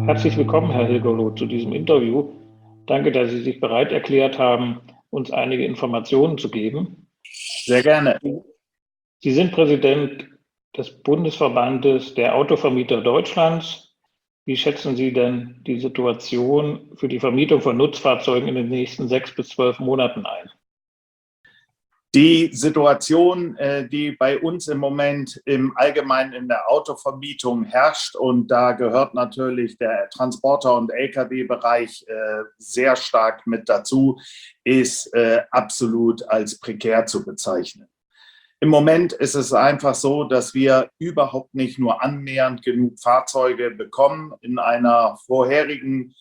Herzlich willkommen, Herr Hilgerloh, zu diesem Interview. Danke, dass Sie sich bereit erklärt haben, uns einige Informationen zu geben. Sehr gerne. Sie sind Präsident des Bundesverbandes der Autovermieter Deutschlands. Wie schätzen Sie denn die Situation für die Vermietung von Nutzfahrzeugen in den nächsten 6 bis 12 Monaten ein? Die Situation, die bei uns im Moment im Allgemeinen in der Autovermietung herrscht, und da gehört natürlich der Transporter- und Lkw-Bereich sehr stark mit dazu, ist absolut als prekär zu bezeichnen. Im Moment ist es einfach so, dass wir überhaupt nicht nur annähernd genug Fahrzeuge bekommen. In einem vorherigen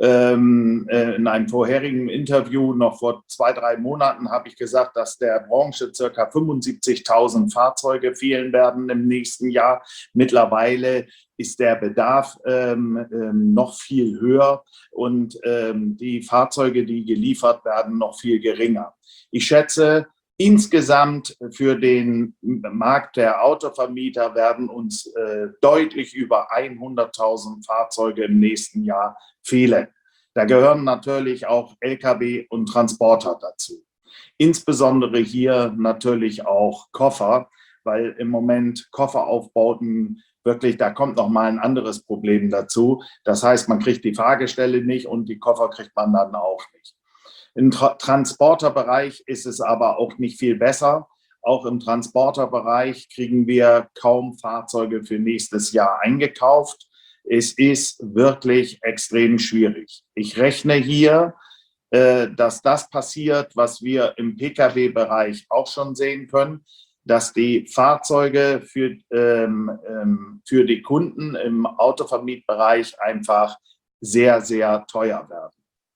Interview noch vor 2-3 Monaten habe ich gesagt, dass der Branche ca. 75.000 Fahrzeuge fehlen werden im nächsten Jahr. Mittlerweile ist der Bedarf noch viel höher und die Fahrzeuge, die geliefert werden, noch viel geringer. Ich schätze, insgesamt für den Markt der Autovermieter werden uns deutlich über 100.000 Fahrzeuge im nächsten Jahr fehlen. Da gehören natürlich auch Lkw und Transporter dazu. Insbesondere hier natürlich auch Koffer, weil im Moment Kofferaufbauten wirklich, da kommt noch mal ein anderes Problem dazu. Das heißt, man kriegt die Fahrgestelle nicht und die Koffer kriegt man dann auch nicht. Im Transporterbereich ist es aber auch nicht viel besser. Auch im Transporterbereich kriegen wir kaum Fahrzeuge für nächstes Jahr eingekauft. Es ist wirklich extrem schwierig. Ich rechne hier, dass das passiert, was wir im Pkw-Bereich auch schon sehen können, dass die Fahrzeuge für die Kunden im Autovermietbereich einfach sehr, sehr teuer werden.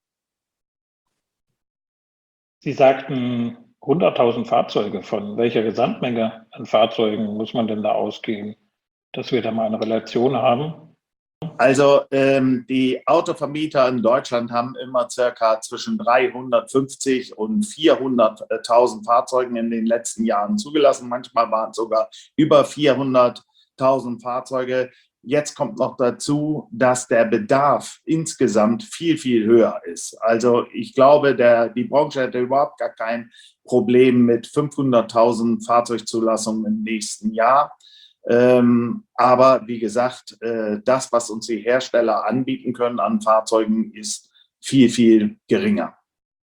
Sie sagten 100.000 Fahrzeuge. Von welcher Gesamtmenge an Fahrzeugen muss man denn da ausgehen, dass wir da mal eine Relation haben? Also die Autovermieter in Deutschland haben immer circa zwischen 350 und 400.000 Fahrzeugen in den letzten Jahren zugelassen. Manchmal waren es sogar über 400.000 Fahrzeuge. Jetzt kommt noch dazu, dass der Bedarf insgesamt viel, viel höher ist. Also ich glaube, die Branche hätte überhaupt gar kein Problem mit 500.000 Fahrzeugzulassungen im nächsten Jahr. Aber wie gesagt, das, was uns die Hersteller anbieten können an Fahrzeugen, ist viel, viel geringer.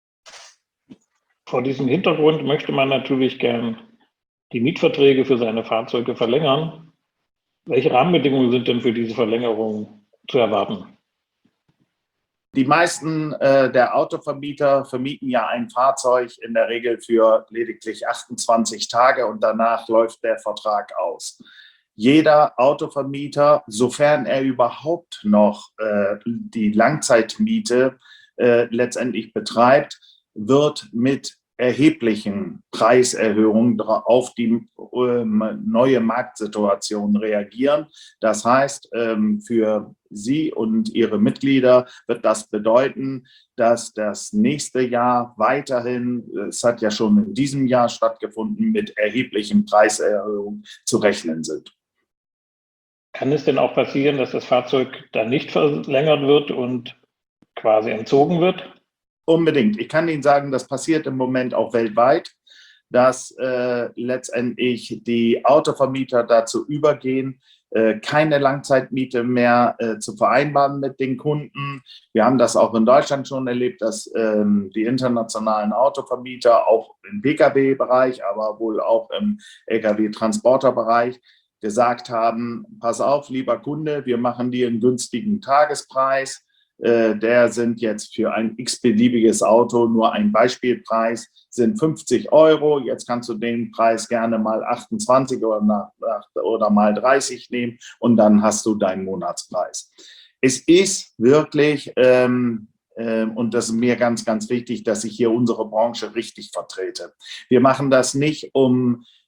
Vor diesem Hintergrund möchte man natürlich gern die Mietverträge für seine Fahrzeuge verlängern. Welche Rahmenbedingungen sind denn für diese Verlängerung zu erwarten? Die meisten der Autovermieter vermieten ja ein Fahrzeug in der Regel für lediglich 28 Tage und danach läuft der Vertrag aus. Jeder Autovermieter, sofern er überhaupt noch die Langzeitmiete letztendlich betreibt, wird mit erheblichen Preiserhöhungen auf die neue Marktsituation reagieren. Das heißt, für Sie und Ihre Mitglieder wird das bedeuten, dass das nächste Jahr weiterhin, es hat ja schon in diesem Jahr stattgefunden, mit erheblichen Preiserhöhungen zu rechnen sind. Kann es denn auch passieren, dass das Fahrzeug dann nicht verlängert wird und quasi entzogen wird? Unbedingt. Ich kann Ihnen sagen, das passiert im Moment auch weltweit, dass letztendlich die Autovermieter dazu übergehen, keine Langzeitmiete mehr zu vereinbaren mit den Kunden. Wir haben das auch in Deutschland schon erlebt, dass die internationalen Autovermieter auch im Pkw-Bereich, aber wohl auch im Lkw-Transporterbereich gesagt haben, pass auf, lieber Kunde, wir machen dir einen günstigen Tagespreis. Der sind jetzt für ein x-beliebiges Auto, nur ein Beispielpreis, sind 50 €. Jetzt kannst du den Preis gerne mal 28 oder mal 30 nehmen und dann hast du deinen Monatspreis. Es ist wirklich, und das ist mir ganz, ganz wichtig, dass ich hier unsere Branche richtig vertrete. Wir machen das nicht, um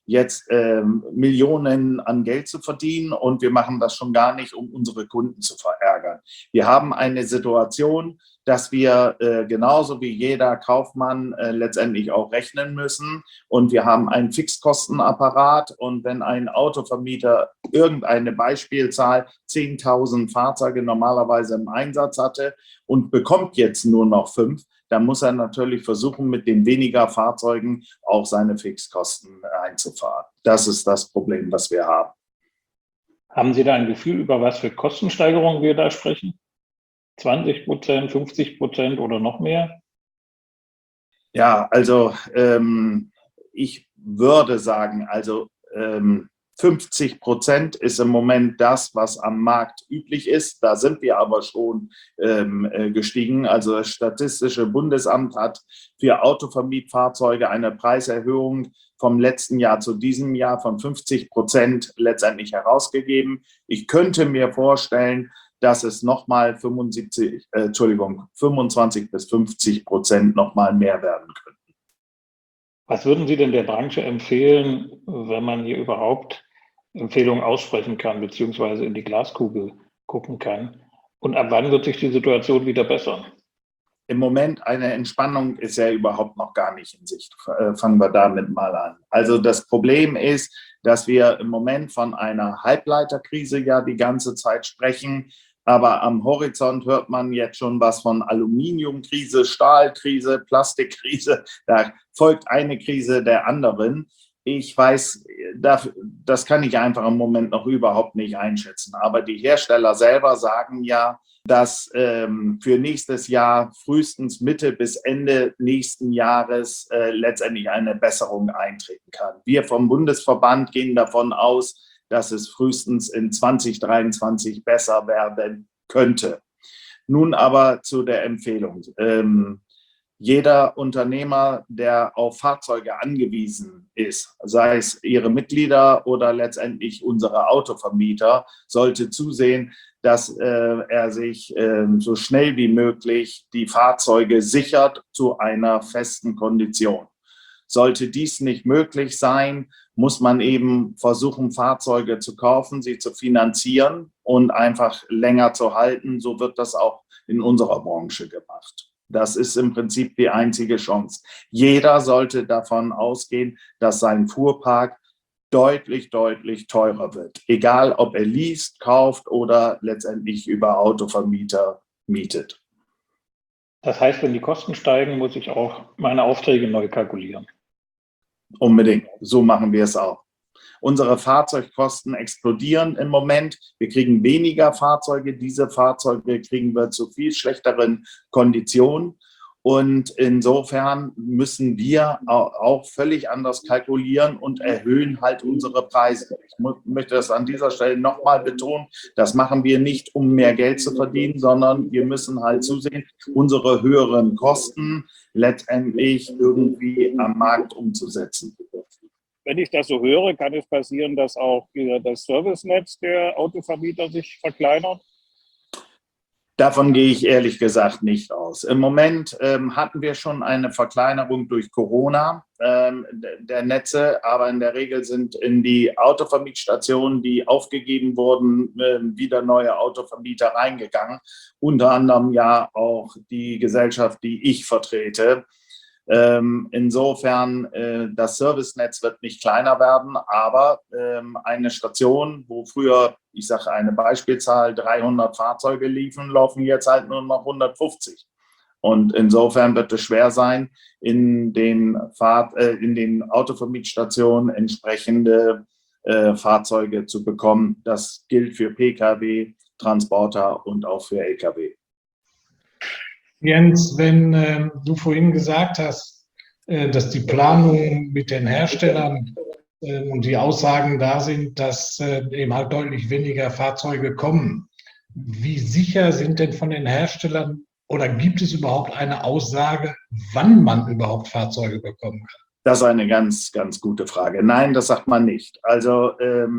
jetzt Millionen an Geld zu verdienen und wir machen das schon gar nicht, um unsere Kunden zu verärgern. Wir haben eine Situation, dass wir genauso wie jeder Kaufmann letztendlich auch rechnen müssen. Und wir haben einen Fixkostenapparat. Und wenn ein Autovermieter irgendeine Beispielzahl 10.000 Fahrzeuge normalerweise im Einsatz hatte und bekommt jetzt nur noch 5, dann muss er natürlich versuchen, mit den weniger Fahrzeugen auch seine Fixkosten einzufahren. Das ist das Problem, was wir haben. Haben Sie da ein Gefühl, über was für Kostensteigerungen wir da sprechen? 20%, 50% oder noch mehr? Ja, also ich würde sagen, 50% ist im Moment das, was am Markt üblich ist. Da sind wir aber schon gestiegen. Also das Statistische Bundesamt hat für Autovermietfahrzeuge eine Preiserhöhung vom letzten Jahr zu diesem Jahr von 50% letztendlich herausgegeben. Ich könnte mir vorstellen, dass es nochmal 25 bis 50% nochmal mehr werden können. Was würden Sie denn der Branche empfehlen, wenn man hier überhaupt Empfehlungen aussprechen kann, beziehungsweise in die Glaskugel gucken kann? Und ab wann wird sich die Situation wieder bessern? Im Moment eine Entspannung ist ja überhaupt noch gar nicht in Sicht. Fangen wir damit mal an. Also das Problem ist, dass wir im Moment von einer Halbleiterkrise ja die ganze Zeit sprechen. Aber am Horizont hört man jetzt schon was von Aluminiumkrise, Stahlkrise, Plastikkrise. Da folgt eine Krise der anderen. Ich weiß, das kann ich einfach im Moment noch überhaupt nicht einschätzen. Aber die Hersteller selber sagen ja, dass für nächstes Jahr frühestens Mitte bis Ende nächsten Jahres letztendlich eine Besserung eintreten kann. Wir vom Bundesverband gehen davon aus, dass es frühestens in 2023 besser werden könnte. Nun aber zu der Empfehlung. Jeder Unternehmer, der auf Fahrzeuge angewiesen ist, sei es ihre Mitglieder oder letztendlich unsere Autovermieter, sollte zusehen, dass er sich so schnell wie möglich die Fahrzeuge sichert zu einer festen Kondition. Sollte dies nicht möglich sein, muss man eben versuchen, Fahrzeuge zu kaufen, sie zu finanzieren und einfach länger zu halten. So wird das auch in unserer Branche gemacht. Das ist im Prinzip die einzige Chance. Jeder sollte davon ausgehen, dass sein Fuhrpark deutlich, deutlich teurer wird. Egal, ob er least, kauft oder letztendlich über Autovermieter mietet. Das heißt, wenn die Kosten steigen, muss ich auch meine Aufträge neu kalkulieren. Unbedingt. So machen wir es auch. Unsere Fahrzeugkosten explodieren im Moment. Wir kriegen weniger Fahrzeuge. Diese Fahrzeuge kriegen wir zu viel schlechteren Konditionen. Und insofern müssen wir auch völlig anders kalkulieren und erhöhen halt unsere Preise. Ich möchte das an dieser Stelle nochmal betonen. Das machen wir nicht, um mehr Geld zu verdienen, sondern wir müssen halt zusehen, unsere höheren Kosten letztendlich irgendwie am Markt umzusetzen. Wenn ich das so höre, kann es passieren, dass auch das Servicenetz der Autovermieter sich verkleinert? Davon gehe ich ehrlich gesagt nicht aus. Im Moment hatten wir schon eine Verkleinerung durch Corona der Netze, aber in der Regel sind in die Autovermietstationen, die aufgegeben wurden, wieder neue Autovermieter reingegangen. Unter anderem ja auch die Gesellschaft, die ich vertrete. Insofern, das Servicenetz wird nicht kleiner werden, aber eine Station, wo früher, ich sage eine Beispielzahl, 300 Fahrzeuge liefen, laufen jetzt halt nur noch 150. Und insofern wird es schwer sein, in den Autovermietstationen entsprechende Fahrzeuge zu bekommen. Das gilt für Pkw, Transporter und auch für Lkw. Jens, wenn du vorhin gesagt hast, dass die Planung mit den Herstellern und die Aussagen da sind, dass eben halt deutlich weniger Fahrzeuge kommen, wie sicher sind denn von den Herstellern oder gibt es überhaupt eine Aussage, wann man überhaupt Fahrzeuge bekommen kann? Das ist eine ganz, ganz gute Frage. Nein, das sagt man nicht. Also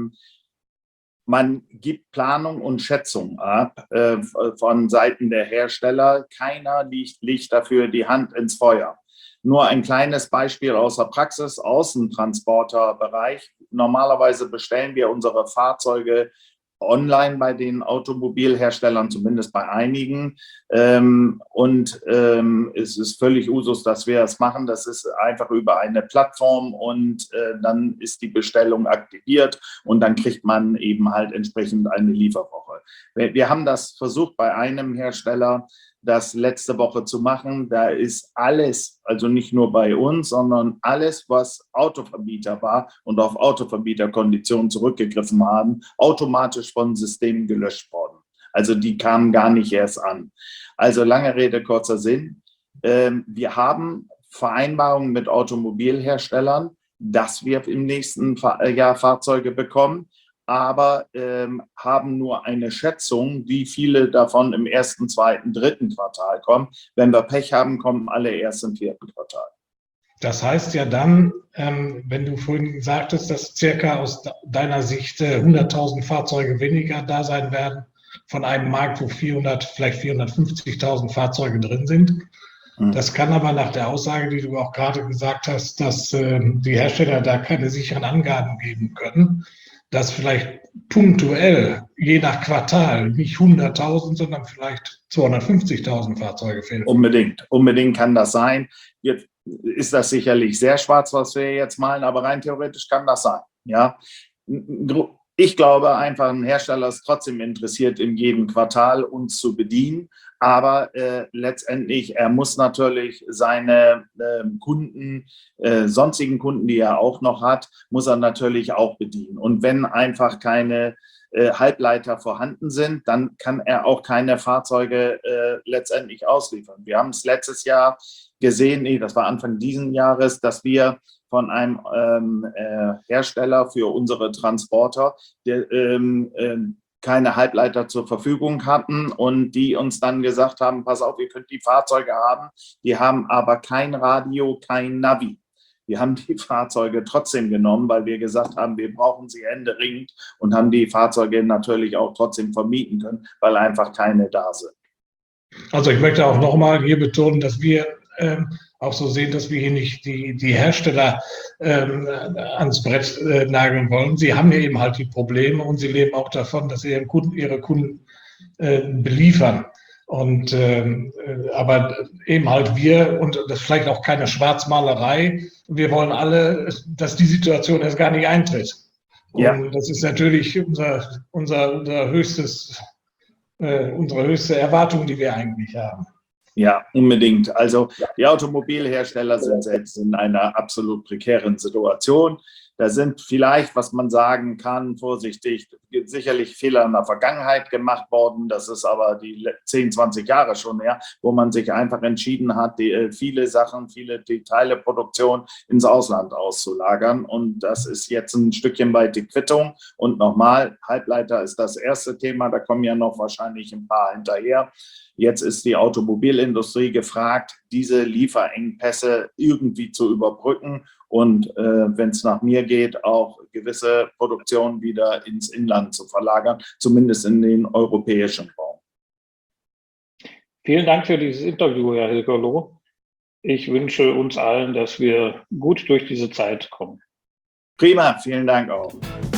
man gibt Planung und Schätzung ab von Seiten der Hersteller. Keiner legt dafür die Hand ins Feuer. Nur ein kleines Beispiel aus der Praxis, Außentransporterbereich. Normalerweise bestellen wir unsere Fahrzeuge online bei den Automobilherstellern, zumindest bei einigen. Es ist völlig Usus, dass wir es machen. Das ist einfach über eine Plattform und dann ist die Bestellung aktiviert und dann kriegt man eben halt entsprechend eine Lieferwoche. Wir haben das versucht bei einem Hersteller, das letzte Woche zu machen. Da ist alles, also nicht nur bei uns, sondern alles, was Autovermieter war und auf Autovermieterkonditionen zurückgegriffen haben, automatisch von Systemen gelöscht worden. Also die kamen gar nicht erst an. Also lange Rede, kurzer Sinn. Wir haben Vereinbarungen mit Automobilherstellern, dass wir im nächsten Jahr Fahrzeuge bekommen, aber haben nur eine Schätzung, wie viele davon im 1., 2., 3. Quartal kommen. Wenn wir Pech haben, kommen alle erst im 4. Quartal. Das heißt ja dann, wenn du vorhin sagtest, dass circa aus deiner Sicht 100.000 Fahrzeuge weniger da sein werden, von einem Markt, wo 400, vielleicht 450.000 Fahrzeuge drin sind. Das kann aber nach der Aussage, die du auch gerade gesagt hast, dass die Hersteller da keine sicheren Angaben geben können, dass vielleicht punktuell, je nach Quartal, nicht 100.000, sondern vielleicht 250.000 Fahrzeuge fehlen. Unbedingt kann das sein. Jetzt ist das sicherlich sehr schwarz, was wir jetzt malen, aber rein theoretisch kann das sein. Ja? Ich glaube einfach, ein Hersteller ist trotzdem interessiert, in jedem Quartal uns zu bedienen. Aber letztendlich, er muss natürlich seine Kunden, sonstigen Kunden, die er auch noch hat, muss er natürlich auch bedienen. Und wenn einfach keine Halbleiter vorhanden sind, dann kann er auch keine Fahrzeuge letztendlich ausliefern. Wir haben es letztes Jahr gesehen, das war Anfang dieses Jahres, dass wir von einem Hersteller für unsere Transporter, keine Halbleiter zur Verfügung hatten und die uns dann gesagt haben, pass auf, ihr könnt die Fahrzeuge haben, die haben aber kein Radio, kein Navi. Wir haben die Fahrzeuge trotzdem genommen, weil wir gesagt haben, wir brauchen sie händeringend und haben die Fahrzeuge natürlich auch trotzdem vermieten können, weil einfach keine da sind. Also ich möchte auch nochmal hier betonen, dass wir auch so sehen, dass wir hier nicht die Hersteller ans Brett nageln wollen. Sie haben ja eben halt die Probleme und sie leben auch davon, dass sie ihre Kunden beliefern. Und aber eben halt wir, und das ist vielleicht auch keine Schwarzmalerei, wir wollen alle, dass die Situation erst gar nicht eintritt. Ja. Und das ist natürlich unsere höchste Erwartung, die wir eigentlich haben. Ja, unbedingt. Also die Automobilhersteller sind selbst in einer absolut prekären Situation. Da sind vielleicht, was man sagen kann, vorsichtig, sicherlich Fehler in der Vergangenheit gemacht worden. Das ist aber die 10, 20 Jahre schon her, wo man sich einfach entschieden hat, viele Teileproduktion ins Ausland auszulagern. Und das ist jetzt ein Stückchen weit die Quittung. Und nochmal, Halbleiter ist das erste Thema. Da kommen ja noch wahrscheinlich ein paar hinterher. Jetzt ist die Automobilindustrie gefragt, diese Lieferengpässe irgendwie zu überbrücken und wenn es nach mir geht, auch gewisse Produktionen wieder ins Inland zu verlagern, zumindest in den europäischen Raum. Vielen Dank für dieses Interview, Herr Hilgerloh. Ich wünsche uns allen, dass wir gut durch diese Zeit kommen. Prima, vielen Dank auch.